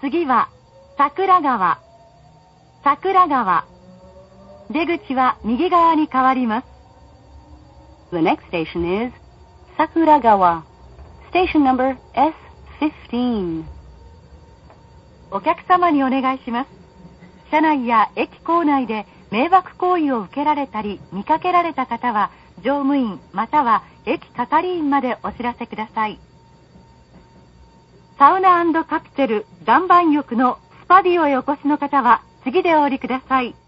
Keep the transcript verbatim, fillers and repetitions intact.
次は桜川。桜川。出口は右側に変わります。 The next station is Sakuragawa. Station numberエスフィフティーン。 お客様にお願いします。車内や駅構内で迷惑行為を受けられたり見かけられた方は乗務員または駅係員までお知らせください。サウナ&カプセル岩盤浴のスパディオへお越しの方は次でお降りください。